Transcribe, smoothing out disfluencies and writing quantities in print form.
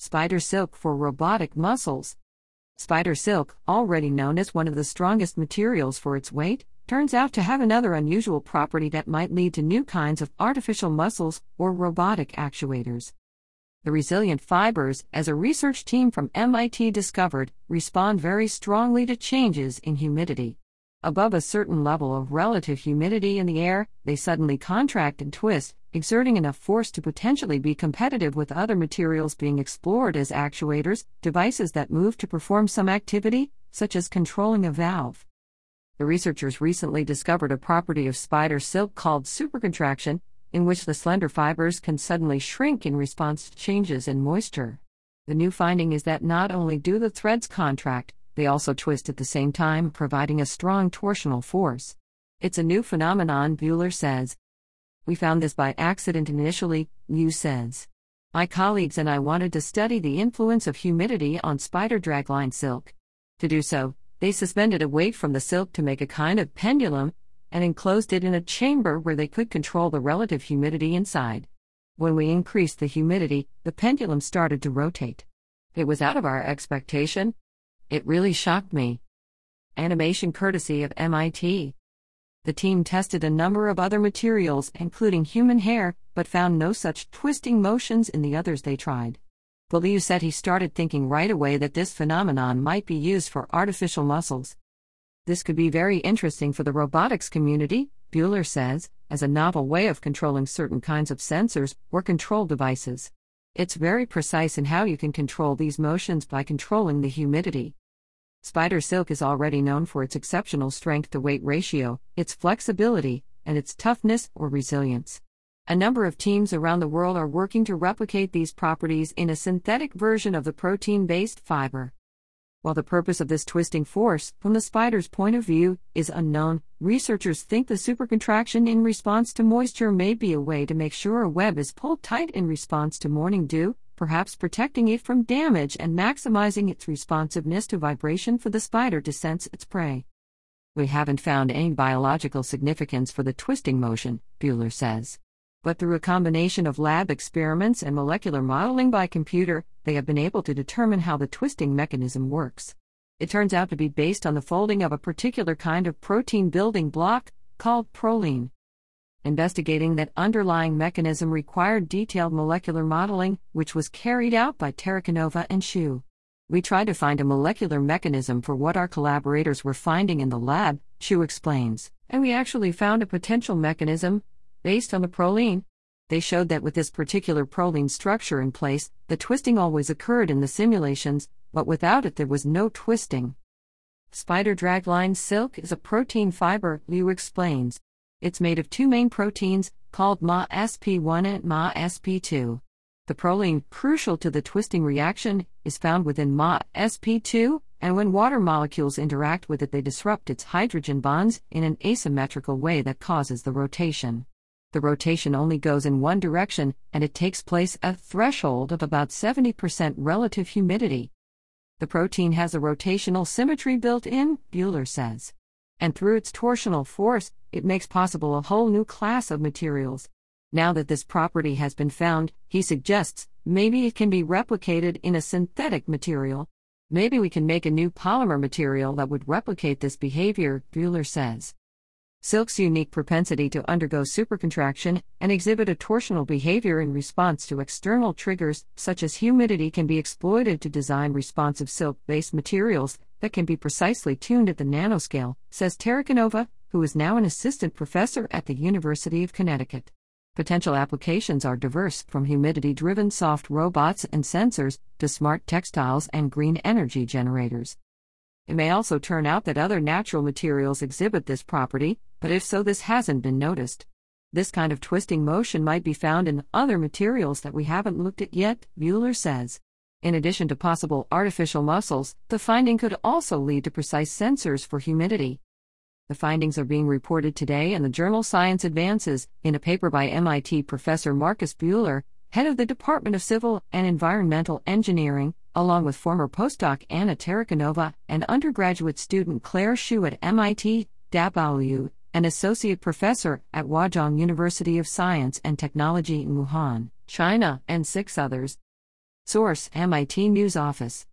Spider silk for robotic muscles. Spider silk, already known as one of the strongest materials for its weight, turns out to have another unusual property that might lead to new kinds of artificial muscles or robotic actuators. The resilient fibers, as a research team from MIT discovered, respond very strongly to changes in humidity. Above a certain level of relative humidity in the air, they suddenly contract and twist, exerting enough force to potentially be competitive with other materials being explored as actuators, devices that move to perform some activity, such as controlling a valve. The researchers recently discovered a property of spider silk called supercontraction, in which the slender fibers can suddenly shrink in response to changes in moisture. The new finding is that not only do the threads contract, they also twist at the same time, providing a strong torsional force. It's a new phenomenon, Buehler says. We found this by accident initially, Liu says. My colleagues and I wanted to study the influence of humidity on spider dragline silk. To do so, they suspended a weight from the silk to make a kind of pendulum, and enclosed it in a chamber where they could control the relative humidity inside. When we increased the humidity, the pendulum started to rotate. It was out of our expectation. It really shocked me. Animation courtesy of MIT. The team tested a number of other materials, including human hair, but found no such twisting motions in the others they tried. Liu said he started thinking right away that this phenomenon might be used for artificial muscles. This could be very interesting for the robotics community, Buehler says, as a novel way of controlling certain kinds of sensors or control devices. It's very precise in how you can control these motions by controlling the humidity. Spider silk is already known for its exceptional strength-to-weight ratio, its flexibility, and its toughness or resilience. A number of teams around the world are working to replicate these properties in a synthetic version of the protein-based fiber. While the purpose of this twisting force, from the spider's point of view, is unknown, researchers think the supercontraction in response to moisture may be a way to make sure a web is pulled tight in response to morning dew, perhaps protecting it from damage and maximizing its responsiveness to vibration for the spider to sense its prey. We haven't found any biological significance for the twisting motion, Buehler says. But through a combination of lab experiments and molecular modeling by computer, they have been able to determine how the twisting mechanism works. It turns out to be based on the folding of a particular kind of protein building block, called proline. Investigating that underlying mechanism required detailed molecular modeling, which was carried out by Tarakanova and Xu. We tried to find a molecular mechanism for what our collaborators were finding in the lab, Xu explains, and we actually found a potential mechanism based on the proline. They showed that with this particular proline structure in place, the twisting always occurred in the simulations, but without it there was no twisting. Spider dragline silk is a protein fiber, Liu explains. It's made of two main proteins, called MA-SP1 and MA-SP2. The proline, crucial to the twisting reaction, is found within MA-SP2, and when water molecules interact with it they disrupt its hydrogen bonds in an asymmetrical way that causes the rotation. The rotation only goes in one direction, and it takes place at a threshold of about 70% relative humidity. The protein has a rotational symmetry built in, Buehler says. And through its torsional force, it makes possible a whole new class of materials. Now that this property has been found, he suggests, maybe it can be replicated in a synthetic material. Maybe we can make a new polymer material that would replicate this behavior, Buehler says. Silk's unique propensity to undergo supercontraction and exhibit a torsional behavior in response to external triggers, such as humidity, can be exploited to design responsive silk-based materials that can be precisely tuned at the nanoscale, says Tarakanova, who is now an assistant professor at the University of Connecticut. Potential applications are diverse, from humidity-driven soft robots and sensors to smart textiles and green energy generators. It may also turn out that other natural materials exhibit this property, but if so, this hasn't been noticed. This kind of twisting motion might be found in other materials that we haven't looked at yet, Buehler says. In addition to possible artificial muscles, the finding could also lead to precise sensors for humidity. The findings are being reported today in the journal Science Advances, in a paper by MIT professor Marcus Buehler, head of the Department of Civil and Environmental Engineering, along with former postdoc Anna Tarakanova and undergraduate student Claire Xu at MIT, Dabaoyu, an associate professor at Huazhong University of Science and Technology in Wuhan, China, and 6 others. Source: MIT News Office.